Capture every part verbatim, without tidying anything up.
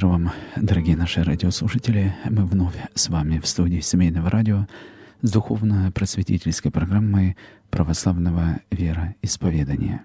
Мир вам, дорогие наши радиослушатели. Мы вновь с вами в студии Семейного радио с духовно-просветительской программой православного вероисповедания.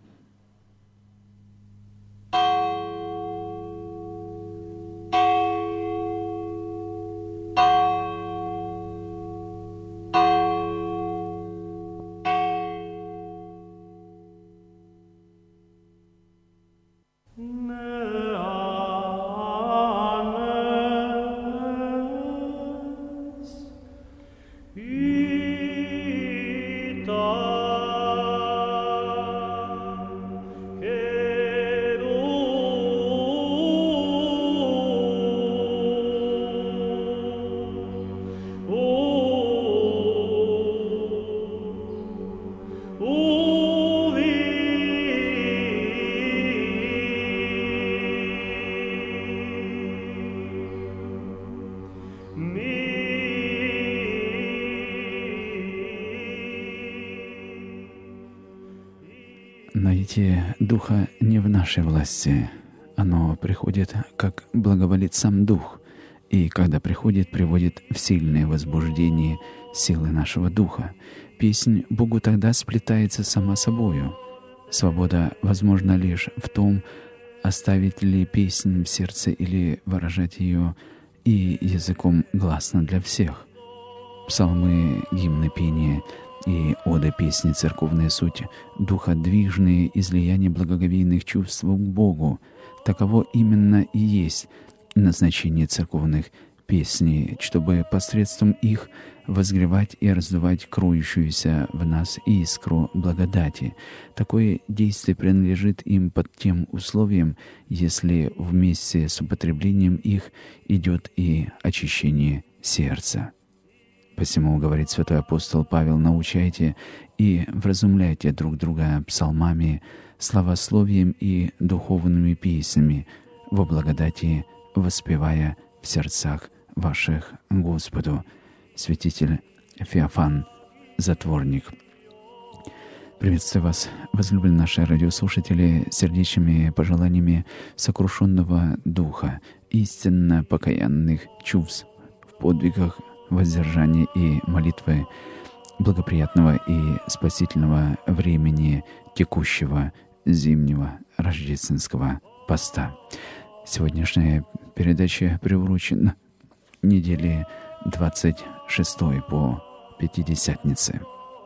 Найти Духа не в нашей власти. Оно приходит, как благоволит сам Дух, и когда приходит, приводит в сильное возбуждение силы нашего Духа. Песнь Богу тогда сплетается сама собою. Свобода возможна лишь в том, оставить ли песнь в сердце или выражать ее и языком гласно для всех. Псалмы, гимны, пения и оды, песни, церковная суть, духодвижные излияния благоговейных чувств к Богу. Таково именно и есть назначение церковных песней, чтобы посредством их возгревать и раздувать кроющуюся в нас искру благодати. Такое действие принадлежит им под тем условием, если вместе с употреблением их идет и очищение сердца. Посему, говорит святой апостол Павел, научайте и вразумляйте друг друга псалмами, славословием и духовными песнями, во благодати воспевая в сердцах ваших Господу. Святитель Феофан, затворник. Приветствую вас, возлюбленные наши радиослушатели, сердечными пожеланиями сокрушенного духа, истинно покаянных чувств в подвигах воздержания и молитвы, благоприятного и спасительного времени текущего зимнего рождественского поста. Сегодняшняя передача приурочена неделе двадцать шестой по Пятидесятнице.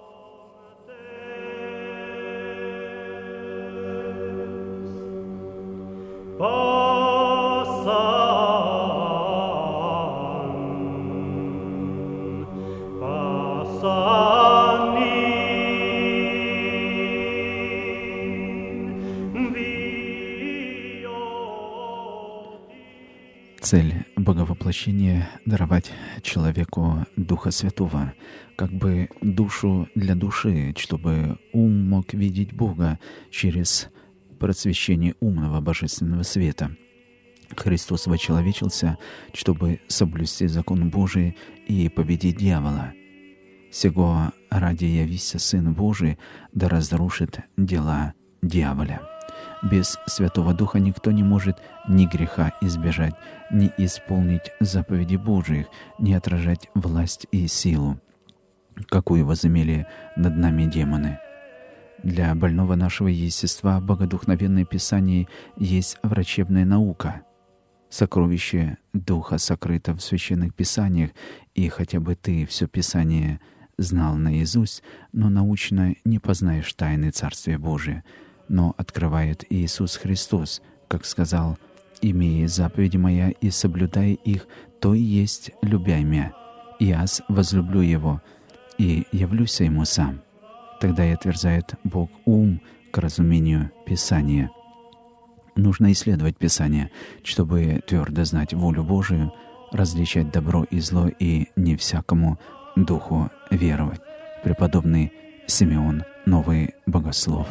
Цель Боговоплощения — даровать человеку Духа Святого, как бы душу для души, чтобы ум мог видеть Бога через просвещение умного божественного света. Христос вочеловечился, чтобы соблюсти закон Божий и победить дьявола. Сего ради явися Сын Божий, да разрушит дела дьяволя. Без Святого Духа никто не может ни греха избежать, ни исполнить заповеди Божиих, ни отражать власть и силу, какую возымели над нами демоны. Для больного нашего естества богодухновенное Писание есть врачебная наука. Сокровище Духа сокрыто в священных Писаниях, и хотя бы ты все Писание знал наизусть, но научно не познаешь тайны Царствия Божия. Но открывает Иисус Христос, как сказал: «Имея заповеди моя и соблюдая их, то и есть любя мя, и аз возлюблю его, и явлюся ему сам». Тогда и отверзает Бог ум к разумению Писания. Нужно исследовать Писание, чтобы твердо знать волю Божию, различать добро и зло и не всякому духу веровать. Преподобный Симеон, Новый Богослов.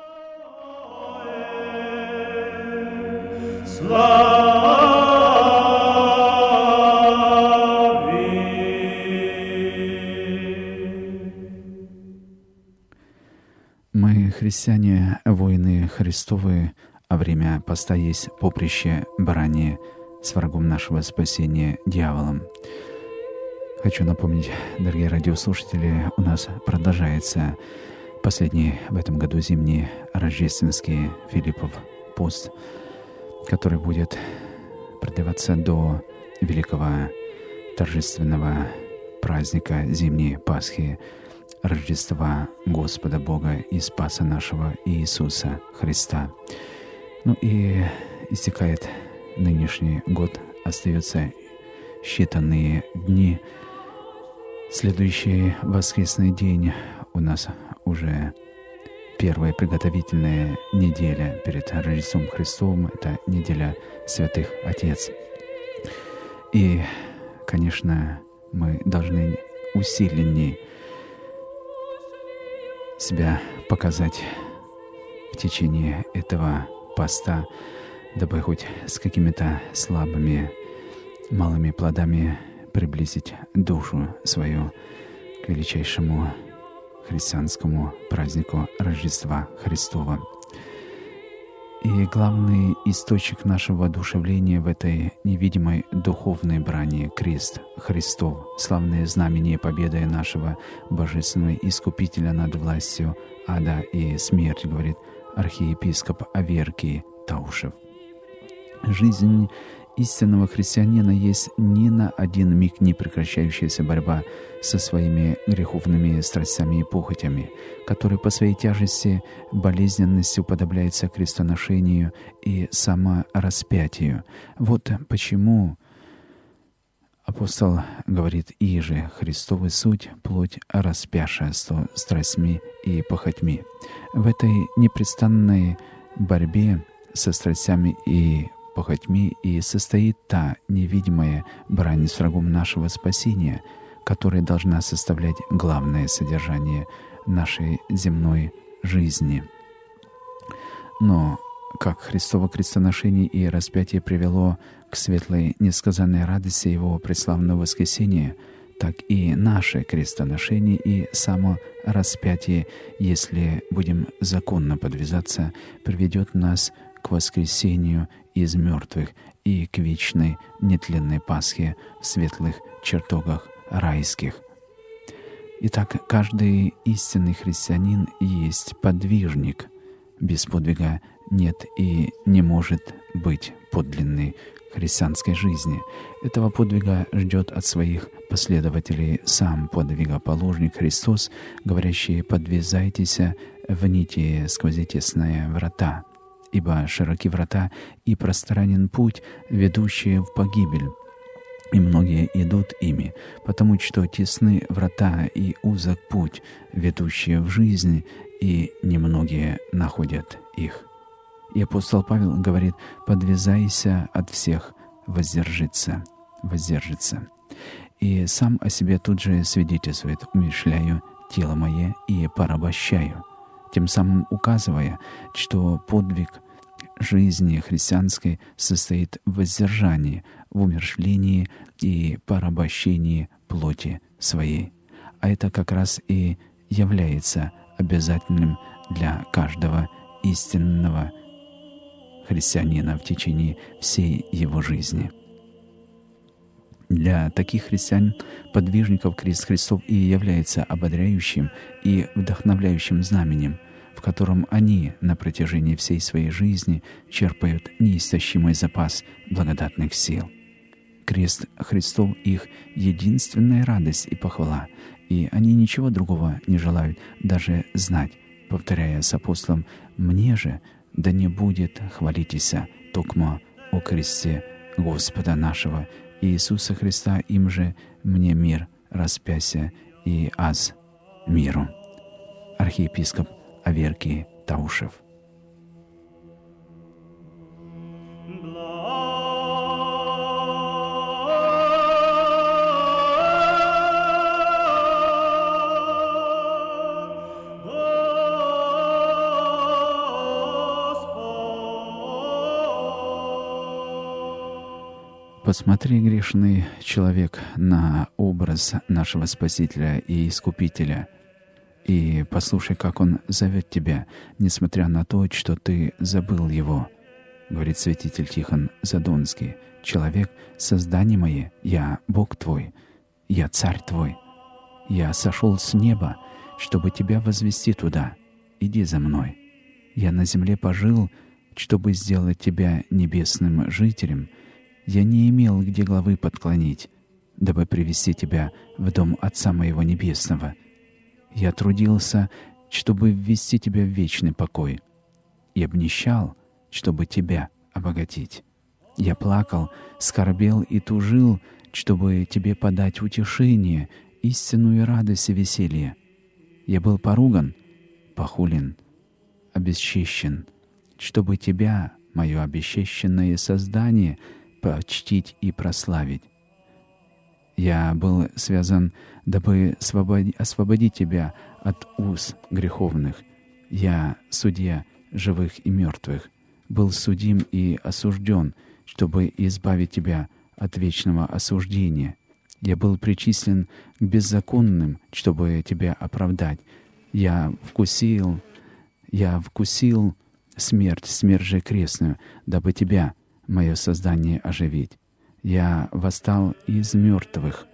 Мы, христиане, воины Христовы, а время поста есть поприще баранье с врагом нашего спасения дьяволом. Хочу напомнить, дорогие радиослушатели, у нас продолжается последний в этом году зимний рождественский Филиппов пост, который будет продлеваться до великого торжественного праздника зимней Пасхи, Рождества Господа Бога и Спаса нашего Иисуса Христа. Ну и истекает нынешний год, остаются считанные дни. Следующий воскресный день у нас уже первая приготовительная неделя перед Рождеством Христовым. Это неделя Святых Отец. И, конечно, мы должны усиленнее себя показать в течение этого поста, дабы хоть с какими-то слабыми, малыми плодами приблизить душу свою к величайшему христианскому празднику Рождества Христова. И главный источник нашего воодушевления в этой невидимой духовной брани — крест Христов, славное знамение победы нашего божественного Искупителя над властью ада и смерти, говорит архиепископ Аверкий Таушев. Жизнь истинного христианина есть ни на один миг не прекращающаяся борьба со своими греховными страстями и похотями, которые по своей тяжести, болезненности уподобляются крестоношению и самораспятию. Вот почему апостол говорит: «Иже Христовы суть, плоть распяшая сто страстьми и похотьми». В этой непрестанной борьбе со страстями и похотьми и состоит та невидимая брань с врагом нашего спасения, которая должна составлять главное содержание нашей земной жизни. Но как Христово крестоношение и распятие привело к светлой несказанной радости Его преславного воскресения, так и наше крестоношение и само распятие, если будем законно подвязаться, приведет нас к воскресению из мертвых и к вечной нетленной Пасхе в светлых чертогах райских. Итак, каждый истинный христианин есть подвижник. Без подвига нет и не может быть подлинной христианской жизни. Этого подвига ждет от своих последователей сам подвигоположник Христос, говорящий: «Подвязайтесь в нити сквозь тесные врата, ибо широки врата и пространен путь, ведущий в погибель, и многие идут ими, потому что тесны врата и узок путь, ведущий в жизнь, и немногие находят их». И апостол Павел говорит: «Подвязайся от всех, воздержится, воздержится». И сам о себе тут же свидетельствует: «Умерщвляю тело мое и порабощаю», тем самым указывая, что подвиг жизни христианской состоит в воздержании, в умерщвлении и порабощении плоти своей. А это как раз и является обязательным для каждого истинного христианина в течение всей его жизни. Для таких христиан, подвижников, крест Христов и является ободряющим и вдохновляющим знаменем, в котором они на протяжении всей своей жизни черпают неистощимый запас благодатных сил. Крест Христов — их единственная радость и похвала, и они ничего другого не желают даже знать, повторяя с апостолом: «Мне же да не будет хвалитеся токмо о кресте Господа нашего Иисуса Христа, им же мне мир распяся и аз миру». Архиепископ Аверкий Таушев. Посмотри, грешный человек, на образ нашего Спасителя и Искупителя, и послушай, как Он зовет тебя, несмотря на то, что ты забыл Его, говорит святитель Тихон Задонский. Человек — создание мое, я Бог твой, я Царь твой. Я сошел с неба, чтобы тебя возвести туда. Иди за мной. Я на земле пожил, чтобы сделать тебя небесным жителем. Я не имел где главы подклонить, дабы привести тебя в дом Отца моего Небесного. Я трудился, чтобы ввести тебя в вечный покой, и обнищал, чтобы тебя обогатить. Я плакал, скорбел и тужил, чтобы тебе подать утешение, истинную радость и веселье. Я был поруган, похулен, обесчищен, чтобы тебя, мое обесчищенное создание, почтить и прославить. Я был связан, дабы освободить тебя от уз греховных. Я, судья живых и мертвых, был судим и осужден, чтобы избавить тебя от вечного осуждения. Я был причислен к беззаконным, чтобы тебя оправдать. Я вкусил, я вкусил смерть, смерть же крестную, дабы тебя, мое создание, оживить. Я восстал из мертвых,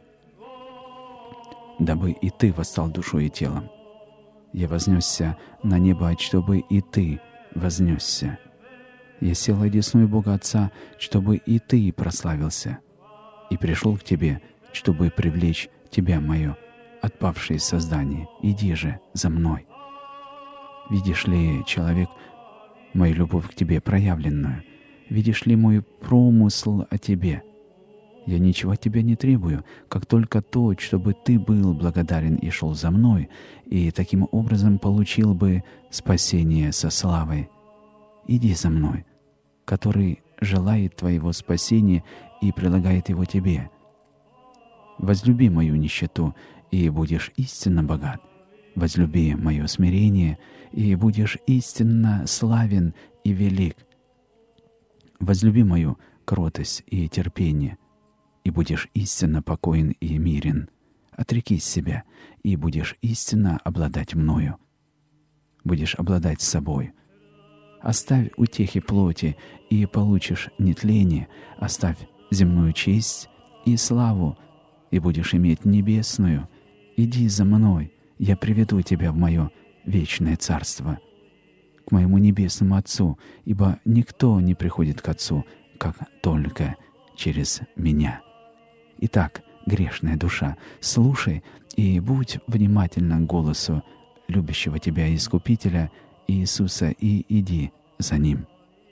дабы и ты восстал душой и телом. Я вознесся на небо, чтобы и ты вознесся. Я сел одесную Бога Отца, чтобы и ты прославился. И пришел к тебе, чтобы привлечь тебя, мое отпавшее создание. Иди же за мной. Видишь ли, человек, мою любовь к тебе проявленную? Видишь ли мой промысл о тебе? Я ничего от тебя не требую, как только то, чтобы ты был благодарен и шел за мной, и таким образом получил бы спасение со славой. Иди за мной, который желает твоего спасения и прилагает его тебе. Возлюби мою нищету, и будешь истинно богат. Возлюби мое смирение, и будешь истинно славен и велик. Возлюби мою кротость и терпение, и будешь истинно покоен и мирен. Отрекись себя, и будешь истинно обладать мною. Будешь обладать собой. Оставь утехи плоти, и получишь нетление. Оставь земную честь и славу, и будешь иметь небесную. Иди за мной, я приведу тебя в мое вечное царство, к моему небесному Отцу, ибо никто не приходит к Отцу, как только через меня. Итак, грешная душа, слушай и будь внимательна к голосу любящего тебя Искупителя Иисуса, и иди за Ним.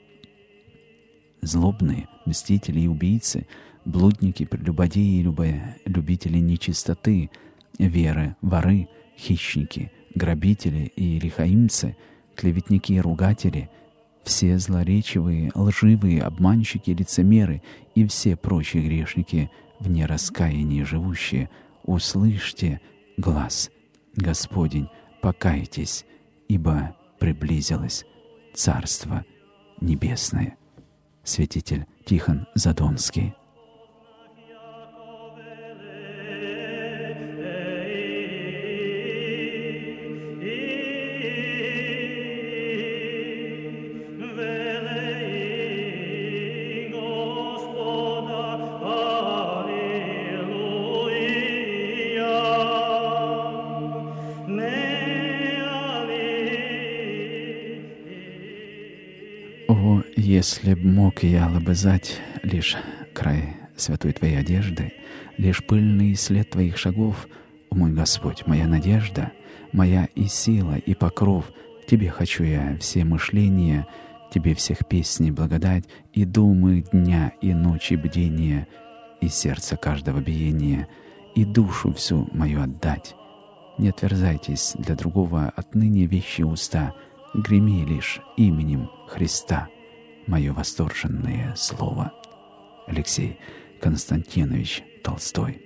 Злобные, мстители и убийцы, блудники, прелюбодеи и любители нечистоты, веры, воры, хищники, грабители и лихаимцы, клеветники и ругатели, все злоречивые, лживые, обманщики, лицемеры и все прочие грешники, в нераскаянии живущие, услышьте глас Господень, покайтесь, ибо приблизилось Царство Небесное. Святитель Тихон Задонский. О, если б мог я лобызать лишь край святой Твоей одежды, лишь пыльный след Твоих шагов, о мой Господь, моя надежда, моя и сила, и покров, Тебе хочу я все мышления, Тебе всех песней благодать, и думы дня и ночи бдения, и сердце каждого биения, и душу всю мою отдать. Не отверзайтесь для другого отныне вещи уста, греми лишь именем Христа мое восторженное слово. Алексей Константинович Толстой.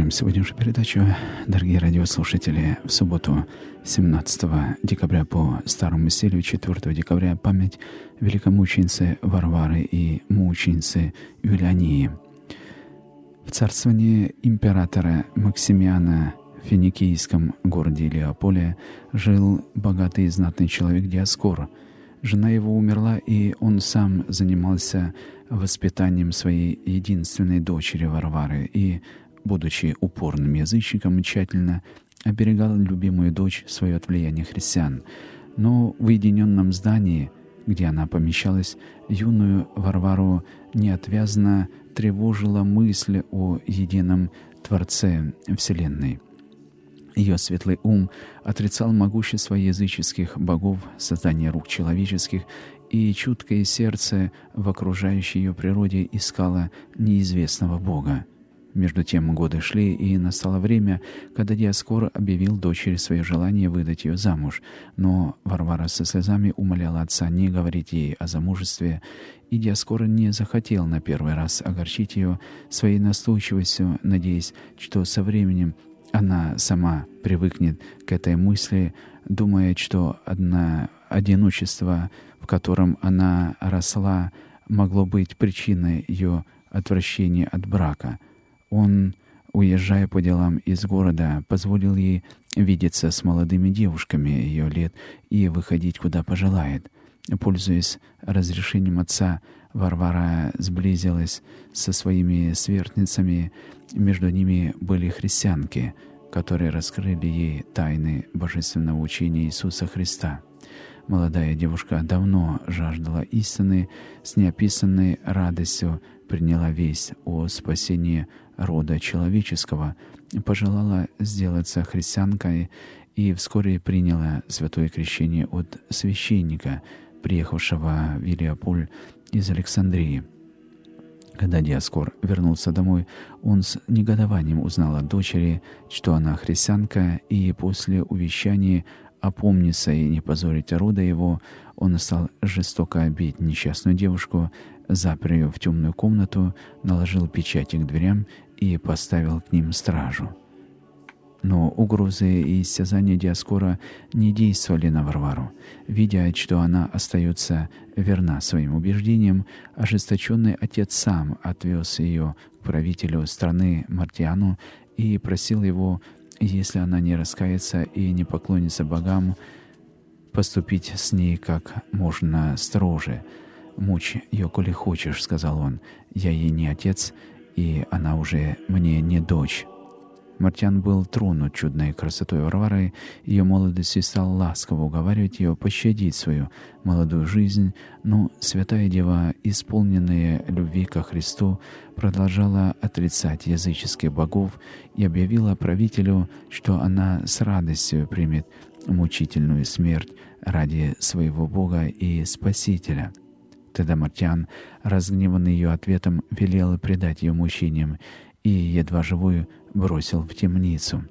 Продолжаем сегодняшнюю передачу, дорогие радиослушатели. В субботу, семнадцатого декабря по старому стилю, четвёртого декабря, память великомученицы Варвары и мученицы Юлиании. В царствовании императора Максимиана в финикийском городе Илиополе жил богатый и знатный человек Диоскор. Жена его умерла, и он сам занимался воспитанием своей единственной дочери Варвары и, будучи упорным язычником, тщательно оберегал любимую дочь свою от влияния христиан. Но в уединенном здании, где она помещалась, юную Варвару неотвязно тревожила мысль о едином Творце Вселенной. Ее светлый ум отрицал могущество языческих богов, создания рук человеческих, и чуткое сердце в окружающей ее природе искало неизвестного Бога. Между тем годы шли, и настало время, когда Диоскор объявил дочери свое желание выдать ее замуж. Но Варвара со слезами умоляла отца не говорить ей о замужестве, и Диоскор не захотел на первый раз огорчить ее своей настойчивостью, надеясь, что со временем она сама привыкнет к этой мысли, думая, что одно одиночество, в котором она росла, могло быть причиной ее отвращения от брака. Он, уезжая по делам из города, позволил ей видеться с молодыми девушками ее лет и выходить куда пожелает. Пользуясь разрешением отца, Варвара сблизилась со своими сверстницами. Между ними были христианки, которые раскрыли ей тайны божественного учения Иисуса Христа. Молодая девушка давно жаждала истины, с неописанной радостью приняла весть о спасении рода человеческого, пожелала сделаться христианкой и вскоре приняла святое крещение от священника, приехавшего в Илиополь из Александрии. Когда Диоскор вернулся домой, он с негодованием узнал от дочери, что она христианка, и после увещания опомниться и не позорить рода его, он стал жестоко бить несчастную девушку, запер ее в темную комнату, наложил печати к дверям и поставил к ним стражу. Но угрозы и истязания Диоскора не действовали на Варвару. Видя, что она остается верна своим убеждениям, ожесточенный отец сам отвез ее к правителю страны Мартиану и просил его, если она не раскается и не поклонится богам, поступить с ней как можно строже. «Мучь ее, коли хочешь», — сказал он, — «я ей не отец, и она уже мне не дочь». Мартиан был тронут чудной красотой Варвары, ее молодостью, и стал ласково уговаривать ее пощадить свою молодую жизнь, но святая дева, исполненная любви ко Христу, продолжала отрицать языческих богов и объявила правителю, что она с радостью примет мучительную смерть ради своего Бога и Спасителя. Тогда Мартиан, разгневанный ее ответом, велел предать ее мучениям и, едва живую, бросил в темницу.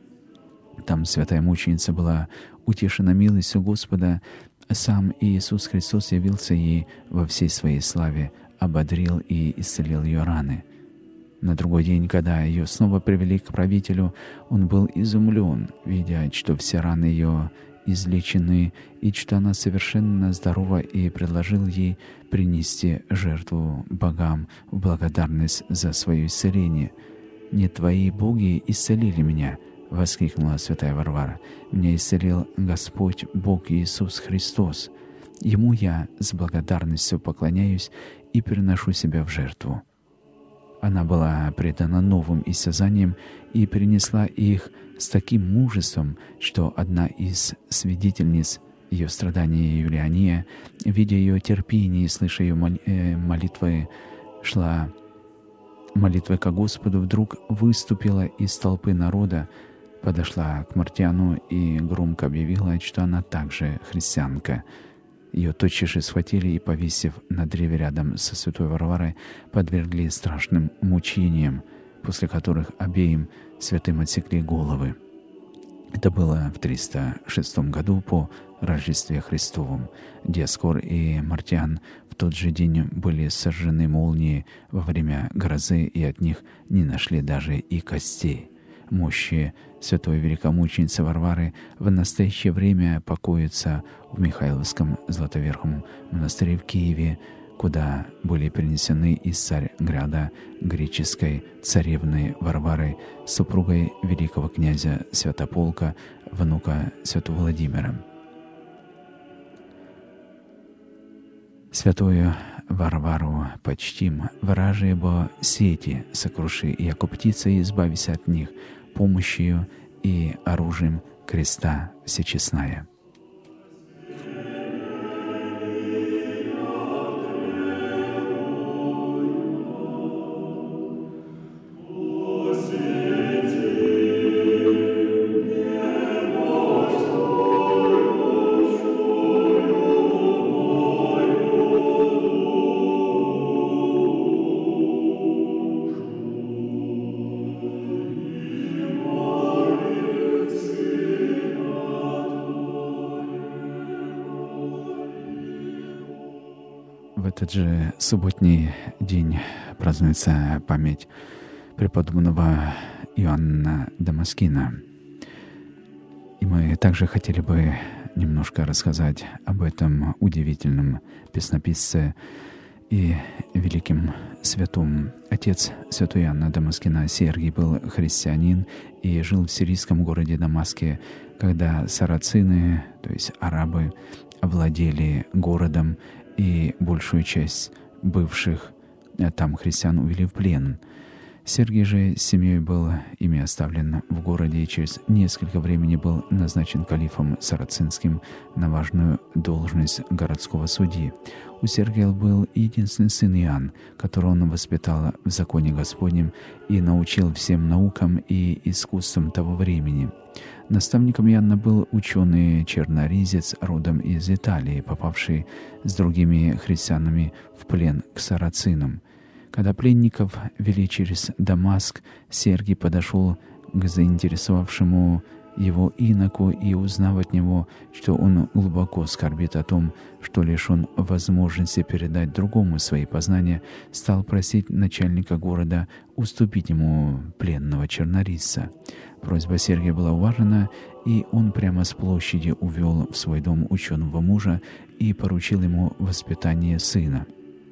Там святая мученица была утешена милостью Господа. Сам Иисус Христос явился ей во всей своей славе, ободрил и исцелил ее раны. На другой день, когда ее снова привели к правителю, он был изумлен, видя, что все раны ее излечены и что она совершенно здорова, и предложил ей принести жертву богам в благодарность за свое исцеление. «Не твои боги исцелили меня», — воскликнула святая Варвара. «Меня исцелил Господь Бог Иисус Христос. Ему я с благодарностью поклоняюсь и приношу себя в жертву». Она была предана новым истязаниям и перенесла их с таким мужеством, что одна из свидетельниц ее страданий, Юлиания, видя ее терпение и слыша ее молитвы, шла молитвой ко Господу, вдруг выступила из толпы народа, подошла к Мартиану и громко объявила, что она также христианка. Ее тотчас же схватили и, повесив на древе рядом со святой Варварой, подвергли страшным мучениям, после которых обеим святым отсекли головы. Это было в триста шестом году по Рождестве Христовом. Диоскор и Мартиан в тот же день были сожжены молнией во время грозы, и от них не нашли даже и костей. мощи святой великомученицы Варвары в настоящее время покоится в Михайловском Златоверхом монастыре в Киеве, куда были перенесены из Царьграда греческой царевны Варвары, супругой великого князя Святополка, внука святого Владимира. Святую Варвару почтим, вражие бо сети сокруши, яко птица, и избавися от них помощью и оружием креста всечестная. В этот же субботний день празднуется память преподобного Иоанна Дамаскина. И мы также хотели бы немножко рассказать об этом удивительном песнописце и великим святом. Отец святой Иоанна Дамаскина Сергий был христианин и жил в сирийском городе Дамаске, когда сарацины, то есть арабы, овладели городом, и большую часть бывших там христиан увели в плен. Сергий же с семьей был ими оставлен в городе и через несколько времени был назначен калифом сарацинским на важную должность городского судьи. У Сергия был единственный сын Иоанн, которого он воспитал в законе Господнем и научил всем наукам и искусствам того времени. Наставником Иоанна был ученый черноризец, родом из Италии, попавший с другими христианами в плен к сарацинам. Когда пленников вели через Дамаск, Сергий подошел к заинтересовавшему его иноку и, узнав от него, что он глубоко скорбит о том, что лишен возможности передать другому свои познания, стал просить начальника города уступить ему пленного чернорисца. Просьба Сергия была уважена, и он прямо с площади увел в свой дом ученого мужа и поручил ему воспитание сына.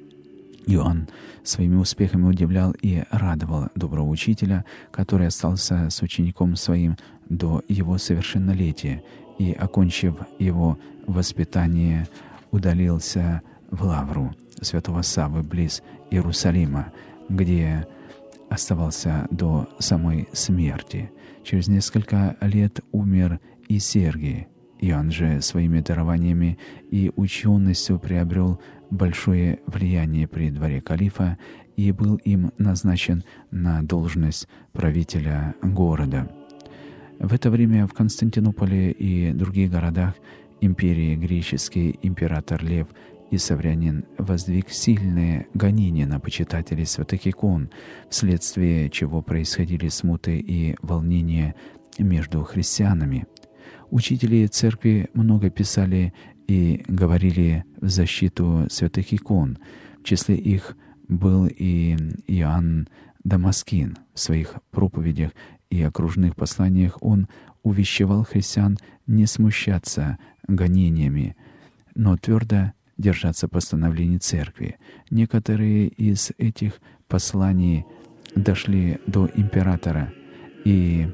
Иоанн своими успехами удивлял и радовал доброго учителя, который остался с учеником своим до его совершеннолетия и, окончив его воспитание, удалился в Лавру святого Саввы близ Иерусалима, где оставался до самой смерти. Через несколько лет умер и Сергий. Иоанн же своими дарованиями и ученостью приобрел большое влияние при дворе калифа и был им назначен на должность правителя города. В это время в Константинополе и других городах империи греческий император Лев и Саврянин воздвиг сильные гонения на почитателей святых икон, вследствие чего происходили смуты и волнения между христианами. Учители церкви много писали и говорили в защиту святых икон. В числе их был и Иоанн Дамаскин. В своих проповедях и окружных посланиях он увещевал христиан не смущаться гонениями, но твердо держаться постановлений церкви. Некоторые из этих посланий дошли до императора и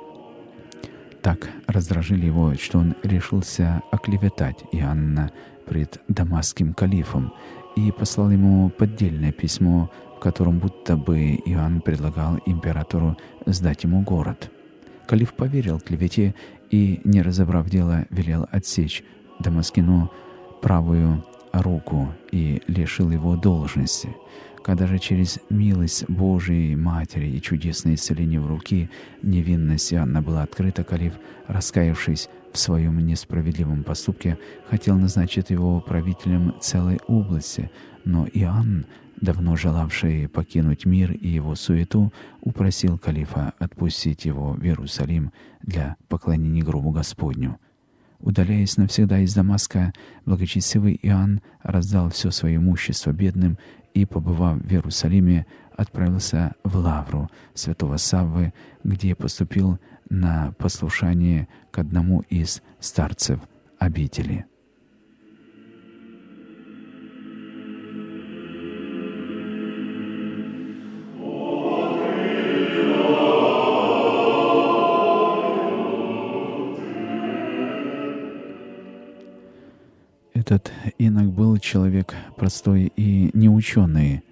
так раздражили его, что он решился оклеветать Иоанна пред дамасским калифом и послал ему поддельное письмо, в котором будто бы Иоанн предлагал императору сдать ему город. Калиф поверил клевете и, не разобрав дело, велел отсечь Дамаскину правую руку и лишил его должности. Когда же через милость Божией Матери и чудесное исцеление в руки невинность Иоанна была открыта, калиф, раскаявшись в своем несправедливом поступке, хотел назначить его правителем целой области, но Иоанн, давно желавший покинуть мир и его суету, упросил калифа отпустить его в Иерусалим для поклонения гробу Господню. Удаляясь навсегда из Дамаска, благочестивый Иоанн раздал все свое имущество бедным и, побывав в Иерусалиме, отправился в лавру святого Саввы, где поступил на послушание к одному из старцев обители. Этот инок был человек простой и неученый,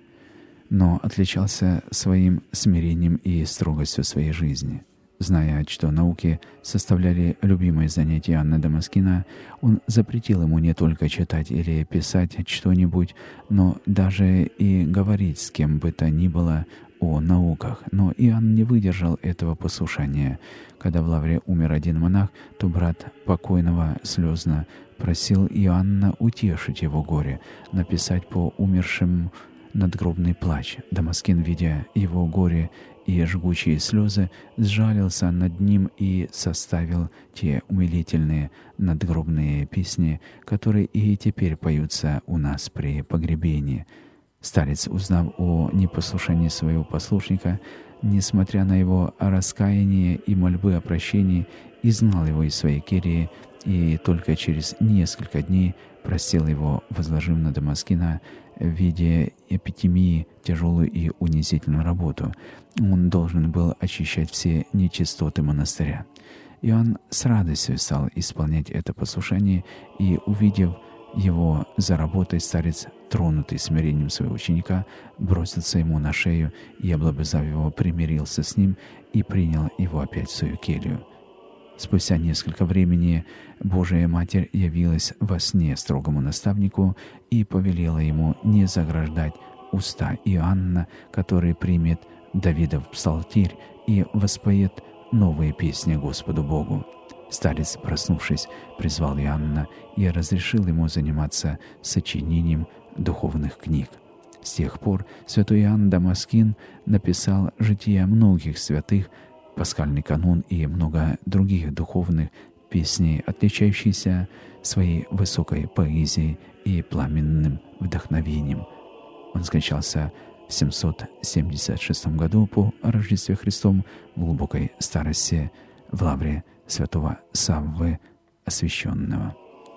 но отличался своим смирением и строгостью своей жизни. Зная, что науки составляли любимое занятие Иоанна Дамаскина, он запретил ему не только читать или писать что-нибудь, но даже и говорить с кем бы то ни было о науках. Но Иоанн не выдержал этого послушания. Когда в лавре умер один монах, то брат покойного слезно просил Иоанна утешить его горе, написать по умершим надгробный плач. Дамаскин, видя его горе и жгучие слезы, сжалился над ним и составил те умилительные надгробные песни, которые и теперь поются у нас при погребении. Старец, узнав о непослушании своего послушника, несмотря на его раскаяние и мольбы о прощении, изгнал его из своей кельи и только через несколько дней простил его, возложив на Дамаскина в виде эпитемии тяжелую и унизительную работу. Он должен был очищать все нечистоты монастыря. Иоанн с радостью стал исполнять это послушание, и, увидев его за работой, старец, тронутый смирением своего ученика, бросился ему на шею и, облобызав его, примирился с ним и принял его опять в свою келью. Спустя несколько времени Божия Матерь явилась во сне строгому наставнику и повелела ему не заграждать уста Иоанна, который примет Давидов псалтирь и воспоет новые песни Господу Богу. Старец, проснувшись, призвал Иоанна и разрешил ему заниматься сочинением духовных книг. С тех пор святой Иоанн Дамаскин написал жития многих святых, пасхальный канон и много других духовных песней, отличающихся своей высокой поэзией и пламенным вдохновением. Он скончался в семьсот семьдесят шестом году по Рождестве Христом в глубокой старости в лавре святого Саввы Освященного.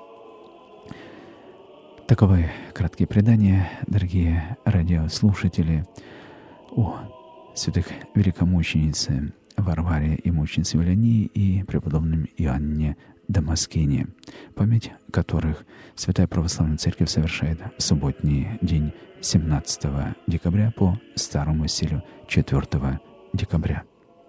Таковы краткие предания, дорогие радиослушатели, о святых великомученице Варваре и мученице Виолании и преподобном Иоанне Дамаскине, память которых Святая Православная Церковь совершает в субботний день семнадцатого декабря по старому стилю четвёртого декабря.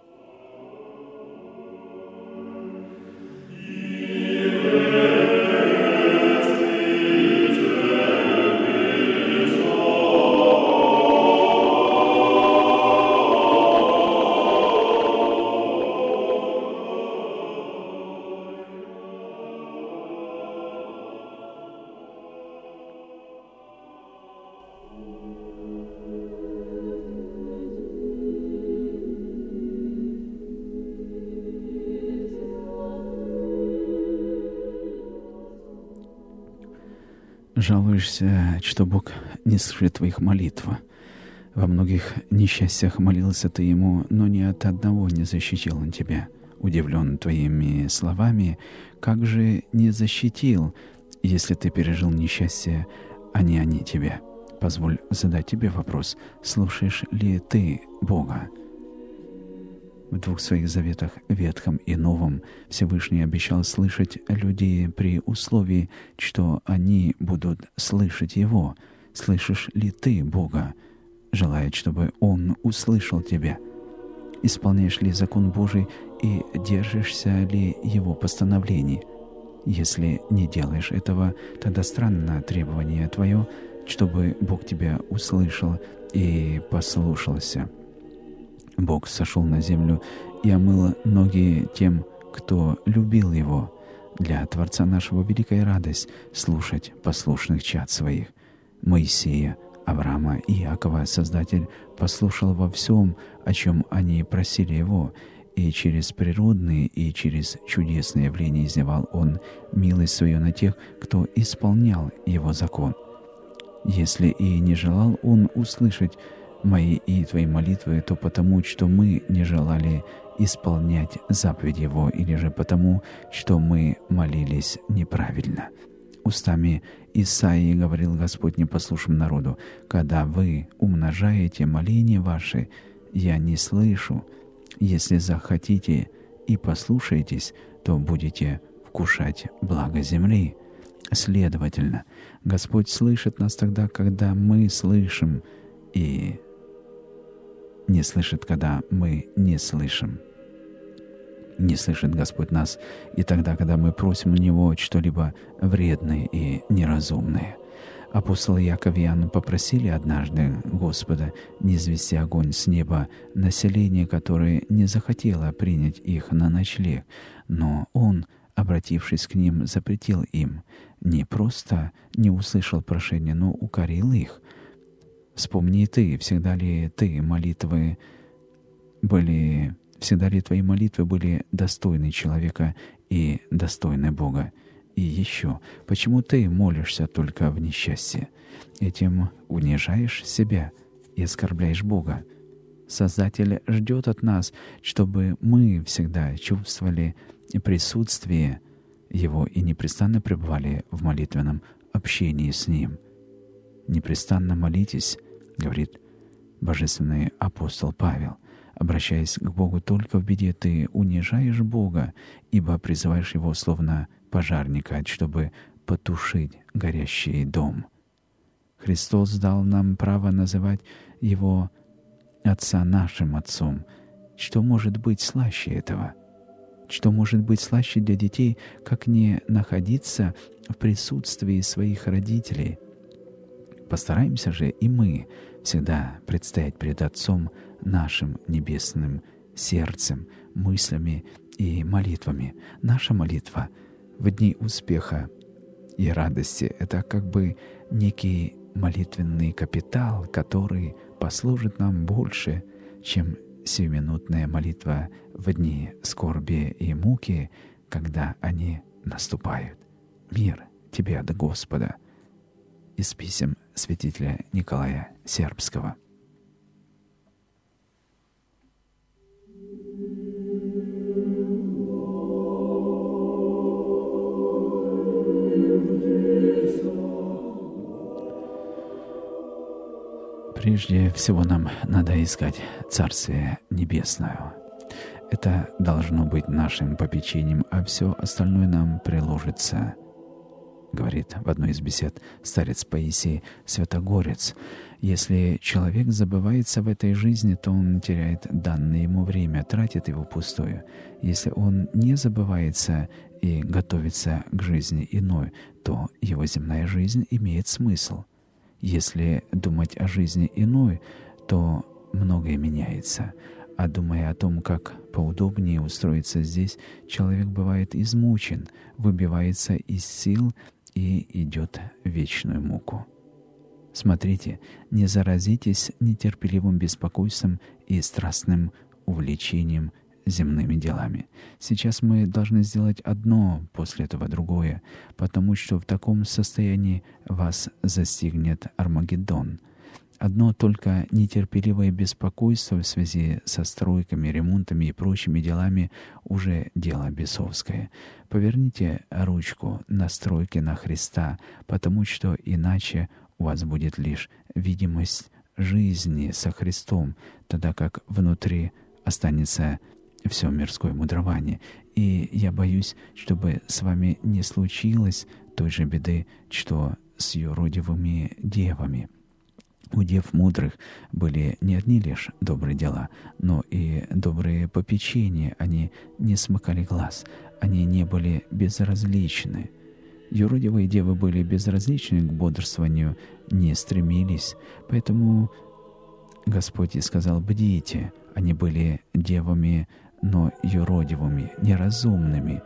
Жалуешься, что Бог не слышит твоих молитв. Во многих несчастьях молился ты Ему, но ни от одного не защитил Он тебя. Удивлен твоими словами, как же не защитил, если ты пережил несчастье, а не они тебя? Позволь задать тебе вопрос: слушаешь ли ты Бога? В двух своих заветах, Ветхом и Новом, Всевышний обещал слышать людей при условии, что они будут слышать Его. Слышишь ли ты Бога? Желает, чтобы Он услышал тебя. Исполняешь ли закон Божий и держишься ли Его постановлений? Если не делаешь этого, тогда странно требование твое, чтобы Бог тебя услышал и послушался. Бог сошел на землю и омыл ноги тем, кто любил Его. Для Творца нашего великая радость слушать послушных чад своих. Моисея, Авраама и Иакова Создатель послушал во всем, о чем они просили Его, и через природные и через чудесные явления изливал Он милость свою на тех, кто исполнял Его закон. Если и не желал Он услышать мои и твои молитвы, то потому, что мы не желали исполнять заповедь Его, или же потому, что мы молились неправильно. Устами Исаии говорил Господь непослушному народу: «Когда вы умножаете моления ваши, я не слышу. Если захотите и послушаетесь, то будете вкушать благо земли». Следовательно, Господь слышит нас тогда, когда мы слышим, и не слышит, когда мы не слышим. Не слышит Господь нас и тогда, когда мы просим у Него что-либо вредное и неразумное. Апостол Яков и Иоанн попросили однажды Господа низвести огонь с неба население, которое не захотело принять их на ночлег, но Он, обратившись к ним, запретил им. Не просто не услышал прошения, но укорил их. Вспомни ты, всегда ли ты молитвы были... Всегда ли твои молитвы были достойны человека и достойны Бога? И еще, почему ты молишься только в несчастье? Этим унижаешь себя и оскорбляешь Бога. Создатель ждет от нас, чтобы мы всегда чувствовали присутствие Его и непрестанно пребывали в молитвенном общении с Ним. «Непрестанно молитесь», — говорит божественный апостол Павел. Обращаясь к Богу только в беде, ты унижаешь Бога, ибо призываешь Его словно пожарника, чтобы потушить горящий дом. Христос дал нам право называть Его Отца нашим Отцом. Что может быть слаще этого? Что может быть слаще для детей, как не находиться в присутствии своих родителей? Постараемся же и мы всегда предстоять пред Отцом нашим небесным сердцем, мыслями и молитвами. Наша молитва в дни успеха и радости — это как бы некий молитвенный капитал, который послужит нам больше, чем сиюминутная молитва в дни скорби и муки, когда они наступают. Мир тебе от Господа. Из писем святителя Николая Сербского. Прежде всего нам надо искать Царствие Небесное. Это должно быть нашим попечением, а все остальное нам приложится, говорит в одной из бесед старец Паисий Святогорец. Если человек забывается в этой жизни, то он теряет данное ему время, тратит его пустую. Если он не забывается и готовится к жизни иной, то его земная жизнь имеет смысл. Если думать о жизни иной, то многое меняется. А думая о том, как поудобнее устроиться здесь, человек бывает измучен, выбивается из сил и идет в вечную муку. Смотрите, не заразитесь нетерпеливым беспокойством и страстным увлечением земными делами. Сейчас мы должны сделать одно, после этого другое, потому что в таком состоянии вас застигнет Армагеддон. Одно только нетерпеливое беспокойство в связи со стройками, ремонтами и прочими делами уже дело бесовское. Поверните ручку настройки на Христа, потому что иначе у вас будет лишь видимость жизни со Христом, тогда как внутри останется все мирское мудрование. И я боюсь, чтобы с вами не случилось той же беды, что с юродивыми девами. У дев мудрых были не одни лишь добрые дела, но и добрые попечения. Они не смыкали глаз, они не были безразличны. Юродивые девы были безразличны к бодрствованию, не стремились, поэтому Господь и сказал: «Бдите». Они были девами, но юродивыми, неразумными.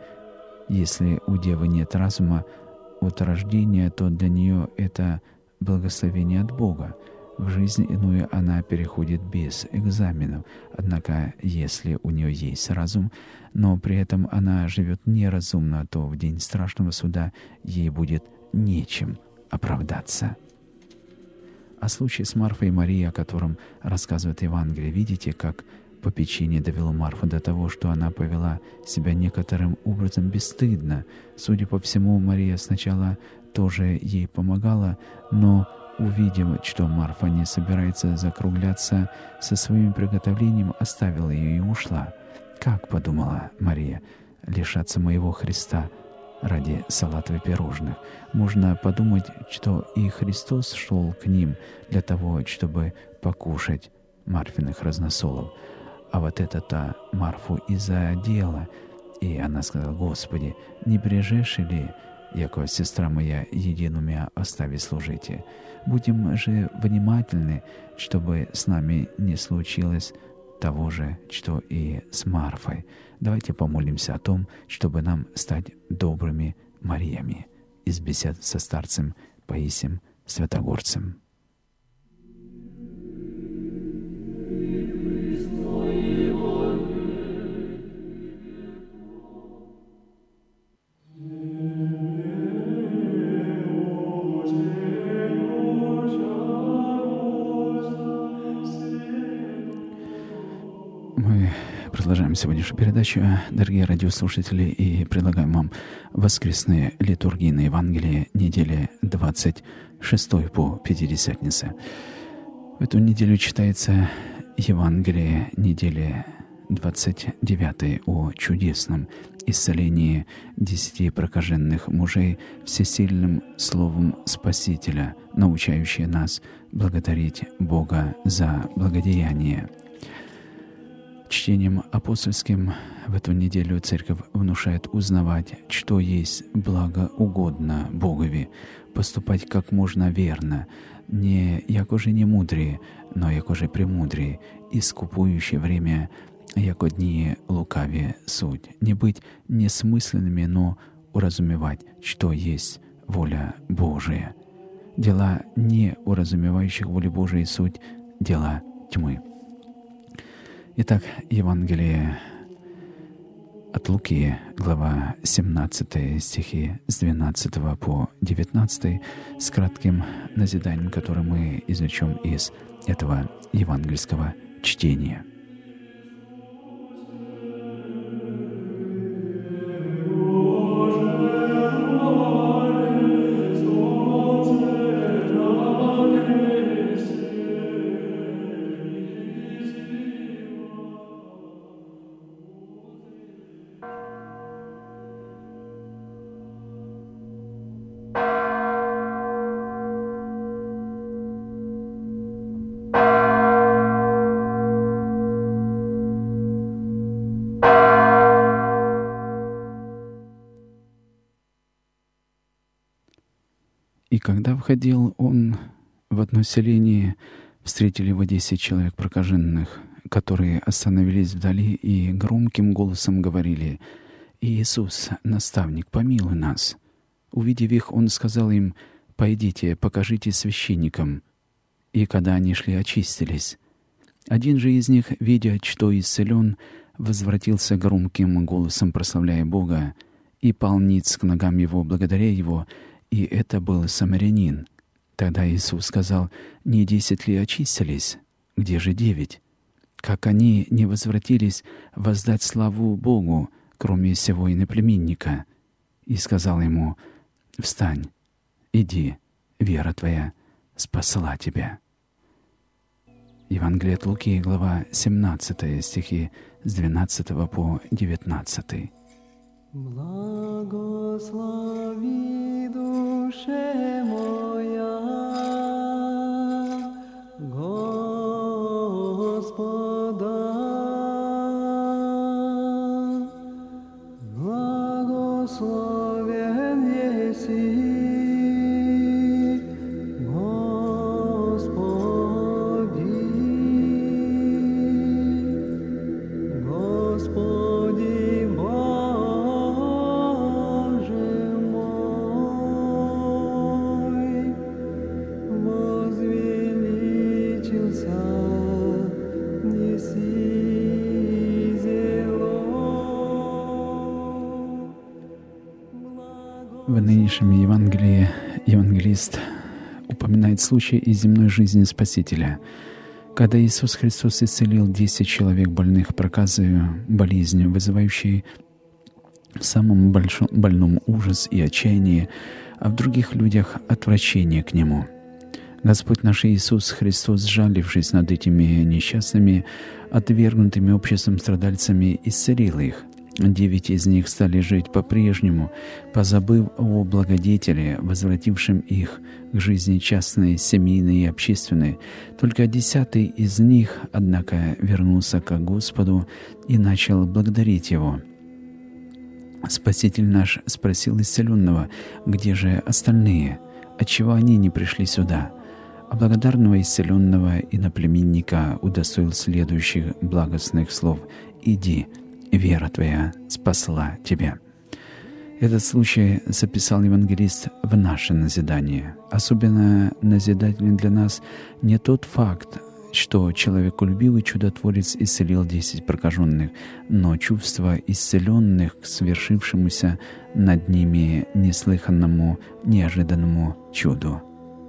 Если у девы нет разума от рождения, то для нее это благословение от Бога. В жизнь иную она переходит без экзаменов. Однако, если у нее есть разум, но при этом она живет неразумно, то в день страшного суда ей будет нечем оправдаться. А случай с Марфой и Марией, о котором рассказывает Евангелие, видите, как попечение довело Марфу до того, что она повела себя некоторым образом бесстыдно. Судя по всему, Мария сначала тоже ей помогала, но, увидев, что Марфа не собирается закругляться со своим приготовлением, оставила ее и ушла. «Как, — подумала Мария, — лишаться моего Христа ради салатов и пирожных? Можно подумать, что и Христос шел к ним для того, чтобы покушать Марфиных разносолов. А вот это-то Марфу и задело». И она сказала: «Господи, не брежешь ли, яко сестра моя едину мя остави служите? Будем же внимательны, чтобы с нами не случилось того же, что и с Марфой». Давайте помолимся о том, чтобы нам стать добрыми Мариями. Из бесед со старцем Паисием Святогорцем. Продолжаем сегодняшнюю передачу, дорогие радиослушатели, и предлагаем вам воскресные литургийные Евангелия недели двадцать шестой по Пятидесятнице. В эту неделю читается Евангелие недели двадцать девятой о чудесном исцелении десяти прокаженных мужей всесильным словом Спасителя, научающее нас благодарить Бога за благодеяние. Чтением апостольским в эту неделю Церковь внушает узнавать, что есть благоугодно Богови, поступать как можно верно, не яко же не мудрые, но яко же премудрые, и скупующее время, яко дни лукаве суть, не быть несмысленными, но уразумевать, что есть воля Божия. Дела не уразумевающих воли Божией суть — дела тьмы. Итак, Евангелие от Луки, глава семнадцатая, стихи с двенадцатого по девятнадцатый, с кратким назиданием, которое мы извлечем из этого евангельского чтения. И когда входил он в одно селение, встретили его десять человек прокаженных, которые остановились вдали и громким голосом говорили: «Иисус, наставник, помилуй нас». Увидев их, он сказал им: «Пойдите, покажите священникам». И когда они шли, очистились. Один же из них, видя, что исцелен, возвратился громким голосом, прославляя Бога, и пал ниц к ногам его, благодаря его, и это был самарянин. Тогда Иисус сказал: «Не десять ли очистились? Где же девять? Как они не возвратились воздать славу Богу, кроме сего иноплеменника?» И сказал ему: «Встань, иди, вера твоя спасла тебя». Евангелие от Луки, глава семнадцатая, стихи с двенадцатого по девятнадцатый. Благослови душе моя Господа, благословен еси Господи, Господи Боже мой, возвеличился неси зело. В нынешнем Евангелии евангелист упоминает случай из земной жизни Спасителя, когда Иисус Христос исцелил десять человек больных проказою, болезнью, вызывающей в самом большом, больном ужас и отчаяние, а в других людях отвращение к Нему. Господь наш Иисус Христос, сжалившись над этими несчастными, отвергнутыми обществом страдальцами, исцелил их. Девять из них стали жить по-прежнему, позабыв о благодетеле, возвратившем их к жизни частной, семейной и общественной. Только десятый из них, однако, вернулся к Господу и начал благодарить Его. Спаситель наш спросил исцеленного: «Где же остальные? Отчего они не пришли сюда?» А благодарного исцеленного иноплеменника удостоил следующих благостных слов: «Иди, вера твоя спасла тебя». Этот случай записал евангелист в наше назидание. Особенно назидательный для нас не тот факт, что человеколюбивый чудотворец исцелил десять прокаженных, но чувство исцеленных к свершившемуся над ними неслыханному, неожиданному чуду.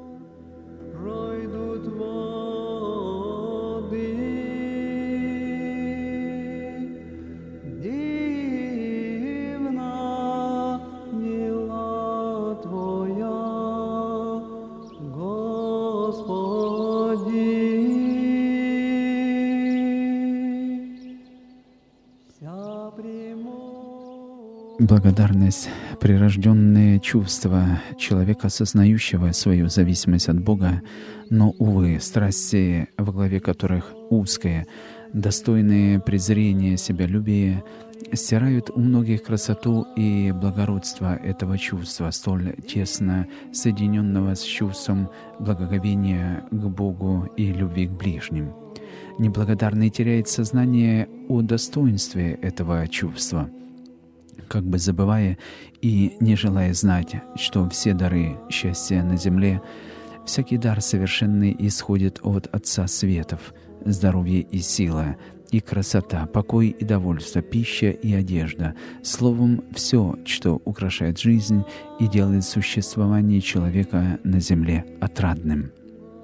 Благодарность — прирожденное чувство человека, осознающего свою зависимость от Бога, но, увы, страсти, во главе которых узкие, достойные презрения, себялюбие, стирают у многих красоту и благородство этого чувства, столь тесно соединенного с чувством благоговения к Богу и любви к ближним. Неблагодарный теряет сознание о достоинстве этого чувства, как бы забывая и не желая знать, что все дары счастья на земле, всякий дар совершенный исходит от Отца Светов, здоровье и сила, и красота, покой и довольство, пища и одежда, словом, все, что украшает жизнь и делает существование человека на земле отрадным.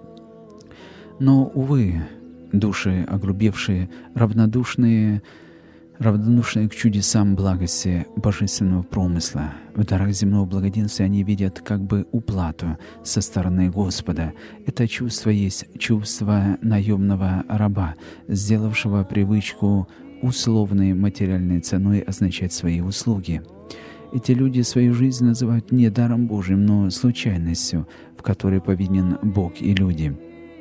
Но, увы, души огрубевшие, равнодушные, равнодушные к чудесам благости божественного промысла, в дарах земного благоденствия они видят как бы уплату со стороны Господа. Это чувство есть чувство наемного раба, сделавшего привычку условной материальной ценой означать свои услуги. Эти люди свою жизнь называют не даром Божьим, но случайностью, в которой повинен Бог и люди.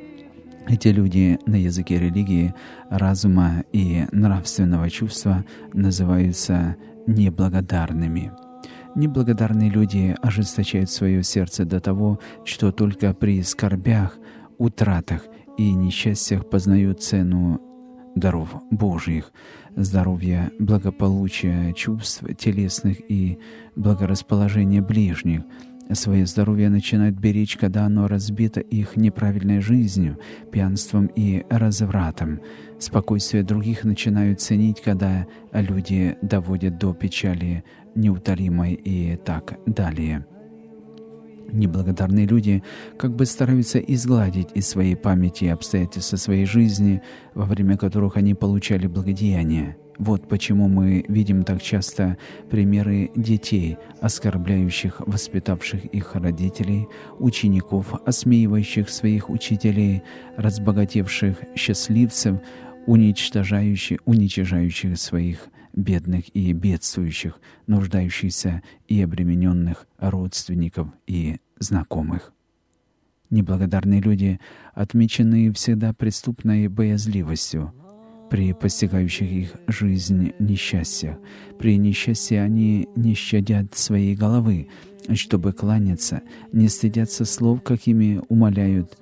Эти люди на языке религии, разума и нравственного чувства называются неблагодарными. Неблагодарные люди ожесточают свое сердце до того, что только при скорбях, утратах и несчастьях познают цену даров Божьих, здоровья, благополучия, чувств телесных и благорасположения ближних. Свое здоровье начинают беречь, когда оно разбито их неправильной жизнью, пьянством и развратом. Спокойствие других начинают ценить, когда люди доводят до печали неутолимой и так далее. Неблагодарные люди как бы стараются изгладить из своей памяти обстоятельства своей жизни, во время которых они получали благодеяние. Вот почему мы видим так часто примеры детей, оскорбляющих воспитавших их родителей, учеников, осмеивающих своих учителей, разбогатевших счастливцев, уничтожающих, уничижающих своих бедных и бедствующих, нуждающихся и обремененных родственников и знакомых. Неблагодарные люди отмечены всегда преступной боязливостью при постигающих их жизнь несчастьях. При несчастье они не щадят своей головы, чтобы кланяться, не стыдятся слов, какими умоляют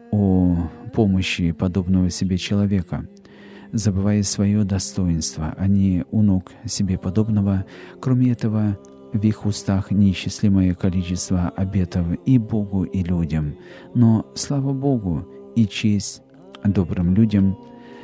о помощи подобного себе человека. Забывая свое достоинство, они у ног себе подобного. Кроме этого, в их устах неисчислимое количество обетов и Богу, и людям. Но слава Богу и честь добрым людям.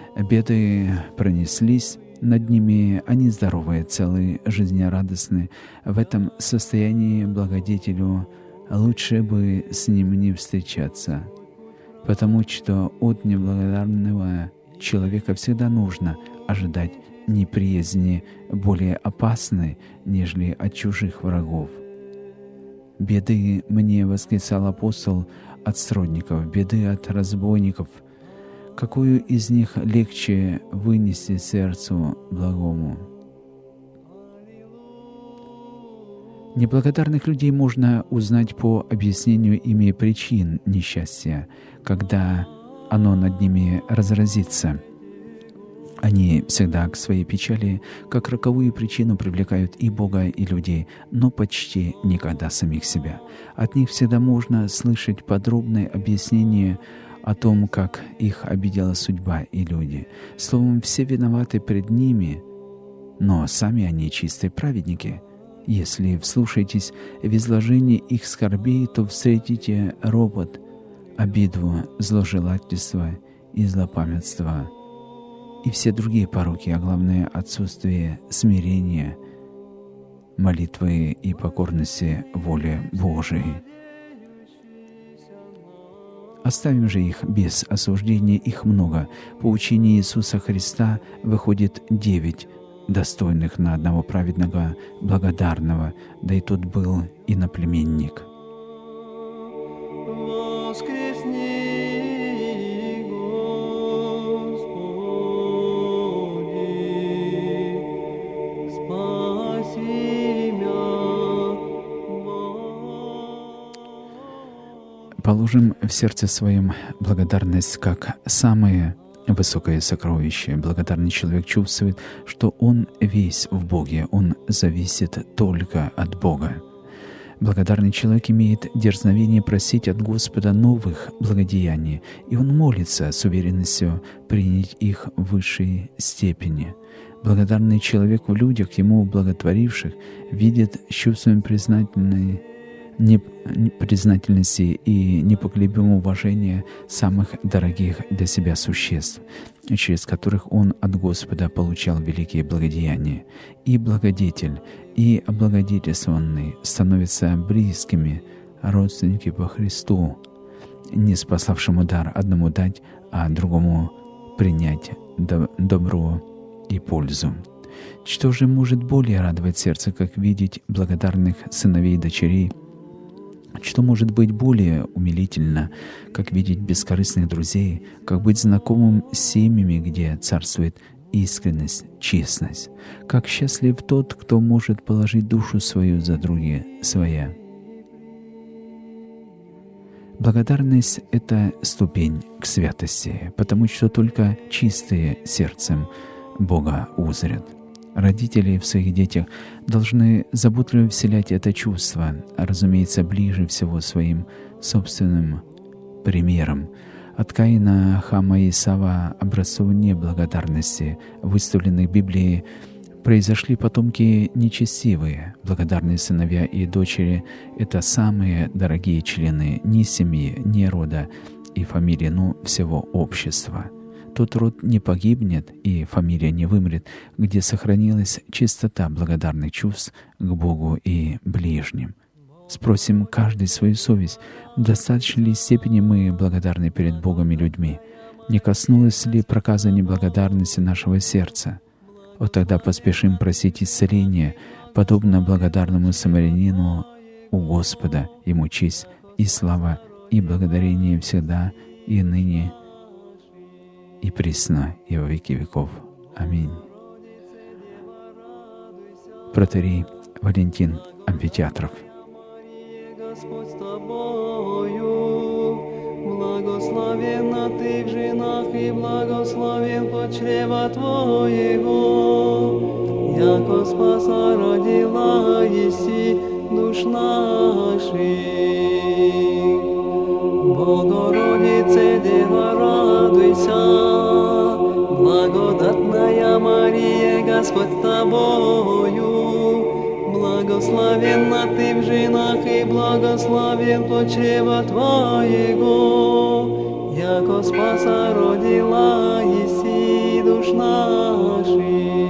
Беды пронеслись над ними, они здоровые, целые, жизнерадостны. В этом состоянии благодетелю лучше бы с ним не встречаться, потому что от неблагодарного человека всегда нужно ожидать неприязни более опасной, нежели от чужих врагов. «Беды мне, — восклицал апостол, — от сродников, беды от разбойников. Какую из них легче вынести сердцу благому?» Неблагодарных людей можно узнать по объяснению ими причин несчастья, когда оно над ними разразится. Они всегда к своей печали, как роковую причину, привлекают и Бога, и людей, но почти никогда самих себя. От них всегда можно слышать подробное объяснение о том, как их обидела судьба и люди. Словом, все виноваты пред ними, но сами они чистые праведники. Если вслушаетесь в изложение их скорбей, то встретите ропот, обиду, зложелательство и злопамятство, и все другие пороки, а главное — отсутствие смирения, молитвы и покорности воле Божией. Оставим же их без осуждения, их много. По учению Иисуса Христа выходит девять достойных на одного праведного, благодарного, да и тот был иноплеменник. Положим в сердце своем благодарность как самое высокое сокровище. Благодарный человек чувствует, что он весь в Боге, он зависит только от Бога. Благодарный человек имеет дерзновение просить от Господа новых благодеяний, и он молится с уверенностью принять их в высшей степени. Благодарный человек в людях, ему благотворивших, видит с чувством признательной признательности и непоколебимого уважения самых дорогих для себя существ, через которых он от Господа получал великие благодеяния. И благодетель, и облагодетельствованный становятся близкими, родственники по Христу, не спасавшему дар одному дать, а другому принять добро и пользу. Что же может более радовать сердце, как видеть благодарных сыновей и дочерей? Что может быть более умилительно, как видеть бескорыстных друзей, как быть знакомым с семьями, где царствует искренность, честность? Как счастлив тот, кто может положить душу свою за другие своя. Благодарность — это ступень к святости, потому что только чистые сердцем Бога узрят. Родители в своих детях должны заботливо вселять это чувство, разумеется, ближе всего своим собственным примером. От Каина, Хама и Исава, образцов неблагодарности, выставленных в Библии, произошли потомки нечестивые. Благодарные сыновья и дочери — это самые дорогие члены ни семьи, ни рода и фамилии, но всего общества. Тот род не погибнет и фамилия не вымрет, где сохранилась чистота благодарных чувств к Богу и ближним. Спросим каждый свою совесть, в достаточной ли степени мы благодарны перед Богом и людьми, не коснулась ли проказа неблагодарности нашего сердца. Вот тогда поспешим просить исцеления, подобно благодарному самарянину у Господа, Ему честь и слава и благодарение всегда и ныне, и присно, и во веки веков. Аминь. Протоиерей Валентин Амфитеатров. Господь с тобою, благословенна ты в женах, и благословен плод чрева твоего, яко спаса родила еси душ наших. Богородице, Дева, радуйся, благодатная Мария, Господь с тобою, благословенна ты в женах, и благословен плод чрева твоего, яко спаса родила еси душ наших.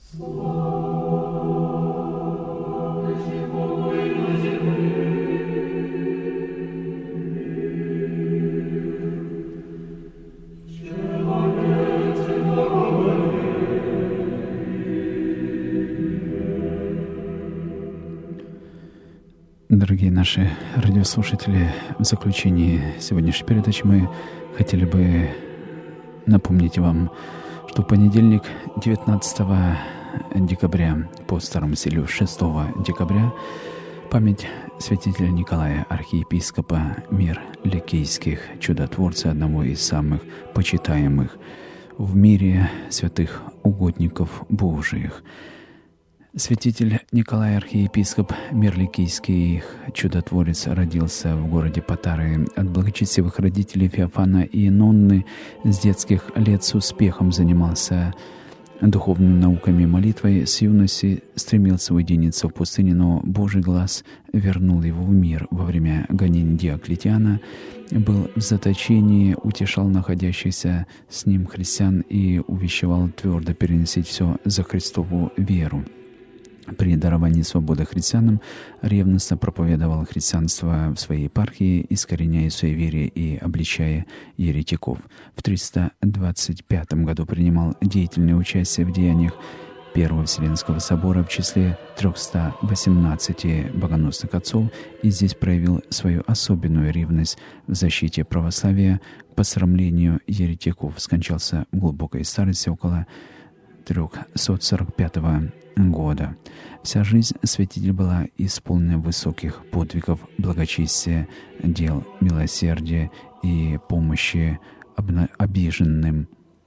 Дорогие наши радиослушатели, в заключении сегодняшней передачи мы хотели бы напомнить вам, что в понедельник, девятнадцатого декабря, по старому стилю шестого декабря, память святителя Николая, архиепископа мир ликийских, чудотворца, одного из самых почитаемых в мире святых угодников Божиих. Святитель Николай, архиепископ Мирликийский, чудотворец, родился в городе Патары от благочестивых родителей Феофана и Нонны. С детских лет с успехом занимался духовными науками и молитвой. С юности стремился уединиться в пустыне, но Божий глаз вернул его в мир. Во время гонений Диоклетиана был в заточении, утешал находящихся с ним христиан и увещевал твердо переносить все за Христову веру. При даровании свободы христианам ревностно проповедовал христианство в своей епархии, искореняя суеверие и обличая еретиков. В триста двадцать пятом году принимал деятельное участие в деяниях Первого Вселенского собора в числе трехсот восемнадцати богоносных отцов и здесь проявил свою особенную ревность в защите православия к посрамлению еретиков. Скончался в глубокой старости около трехсот сорок пятого года. Вся жизнь святителя была исполнена высоких подвигов, благочестия, дел милосердия и помощи обиженным.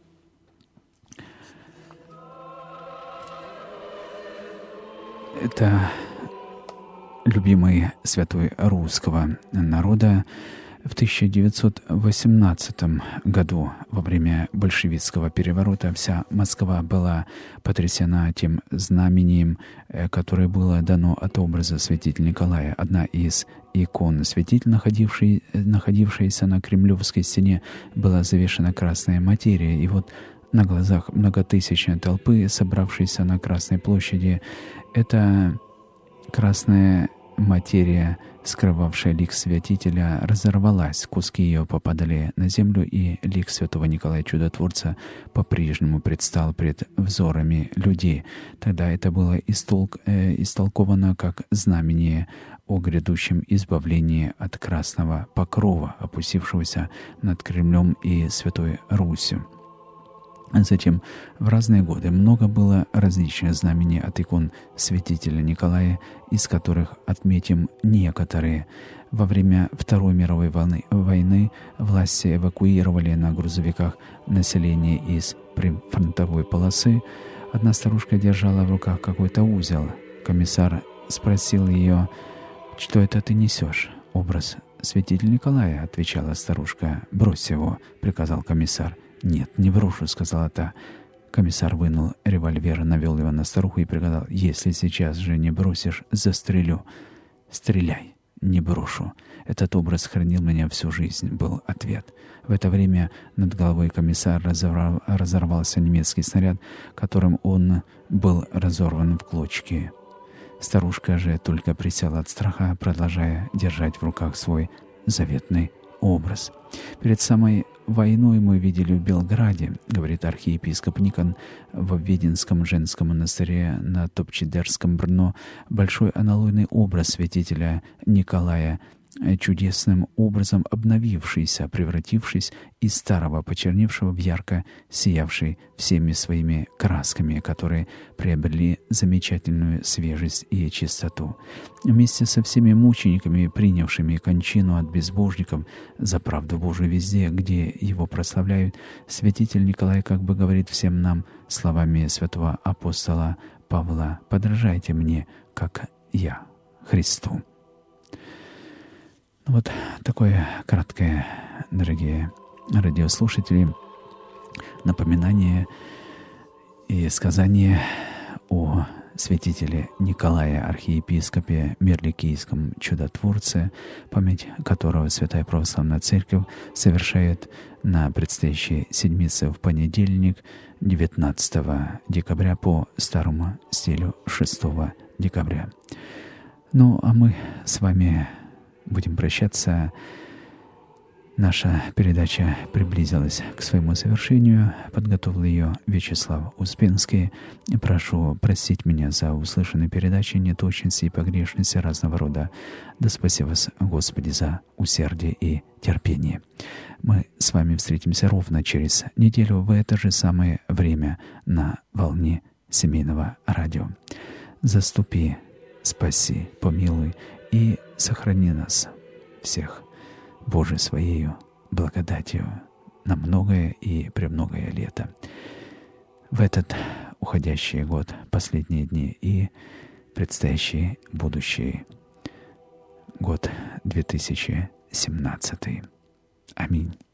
Это любимый святой русского народа. В тысяча девятьсот восемнадцатом году, во время большевистского переворота, вся Москва была потрясена тем знамением, которое было дано от образа святителя Николая. Одна из икон святителя, находившей, находившаяся на Кремлевской стене, была завешена красной материей. И вот на глазах многотысячной толпы, собравшейся на Красной площади, эта красная материя, скрывавшая лик святителя, разорвалась. Куски ее попадали на землю, и лик святого Николая Чудотворца по-прежнему предстал пред взорами людей. Тогда это было истолк, э, истолковано как знамение о грядущем избавлении от красного покрова, опустившегося над Кремлем и Святой Русью. Затем в разные годы много было различных знамений от икон святителя Николая, из которых отметим некоторые. Во время Второй мировой войны, войны власти эвакуировали на грузовиках население из прифронтовой полосы. Одна старушка держала в руках какой-то узел. Комиссар спросил ее: «Что это ты несешь?» «Образ святителя Николая», — отвечала старушка. «Брось его», — приказал комиссар. «Нет, не брошу», — сказала та. Комиссар вынул револьвер, навел его на старуху и приказал: «Если сейчас же не бросишь, застрелю». «Стреляй, не брошу». «Этот образ хранил меня всю жизнь», — был ответ. В это время над головой комиссара разорвал, разорвался немецкий снаряд, которым он был разорван в клочки. Старушка же только присела от страха, продолжая держать в руках свой заветный образ. Перед самой войной мы видели в Белграде, говорит архиепископ Никон, в Веденском женском монастыре на Топчидерском Брно, большой аналойный образ святителя Николая, чудесным образом обновившийся, превратившись из старого почерневшего в ярко сиявший всеми своими красками, которые приобрели замечательную свежесть и чистоту. Вместе со всеми мучениками, принявшими кончину от безбожников за правду Божию везде, где его прославляют, святитель Николай как бы говорит всем нам словами святого апостола Павла: «Подражайте мне, как я Христу». Вот такое краткое, дорогие радиослушатели, напоминание и сказание о святителе Николае архиепископе Мирликийском чудотворце, память которого Святая Православная Церковь совершает на предстоящей седмице в понедельник, девятнадцатого декабря по старому стилю шестого декабря. Ну, а мы с вами будем прощаться. Наша передача приблизилась к своему завершению. Подготовил ее Вячеслав Успенский. Прошу простить меня за услышанные передачи, неточности и погрешности разного рода. Да спаси вас, Господи, за усердие и терпение. Мы с вами встретимся ровно через неделю в это же самое время на волне семейного радио. Заступи, спаси, помилуй и сохрани нас всех, Боже, Своею благодатью на многое и премногое лето. В этот уходящий год, последние дни и предстоящий будущий год две тысячи семнадцатый. Аминь.